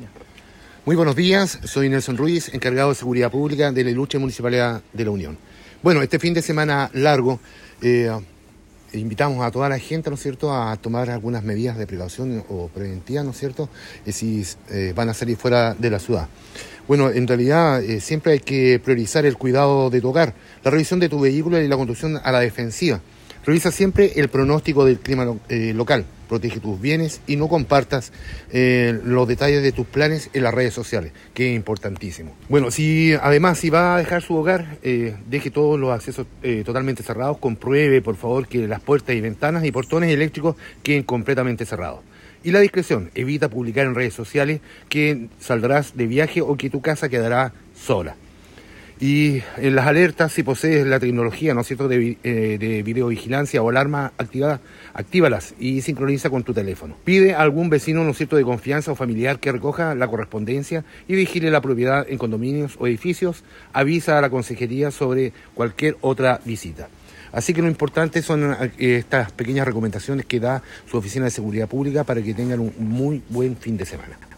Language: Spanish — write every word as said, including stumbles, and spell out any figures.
Muy buenos días, soy Nelson Ruiz, encargado de Seguridad Pública de la Ilustre Municipalidad de la Unión. Bueno, este fin de semana largo eh, invitamos a toda la gente, ¿no es cierto?, a tomar algunas medidas de precaución o preventiva, ¿no es cierto?, eh, si eh, van a salir fuera de la ciudad. Bueno, en realidad eh, siempre hay que priorizar el cuidado de tu hogar, la revisión de tu vehículo y la conducción a la defensiva. Revisa siempre el pronóstico del clima lo, eh, local, protege tus bienes y no compartas eh, los detalles de tus planes en las redes sociales, que es importantísimo. Bueno, si además si va a dejar su hogar, eh, deje todos los accesos eh, totalmente cerrados, compruebe por favor que las puertas y ventanas y portones eléctricos queden completamente cerrados. Y la discreción, evita publicar en redes sociales que saldrás de viaje o que tu casa quedará sola. Y en las alertas, si posees la tecnología, ¿no es cierto?, de, eh, de videovigilancia o alarma activada, actívalas y sincroniza con tu teléfono. Pide a algún vecino, ¿no es cierto?, de confianza o familiar que recoja la correspondencia y vigile la propiedad en condominios o edificios. Avisa a la consejería sobre cualquier otra visita. Así que lo importante son eh, estas pequeñas recomendaciones que da su Oficina de Seguridad Pública para que tengan un muy buen fin de semana.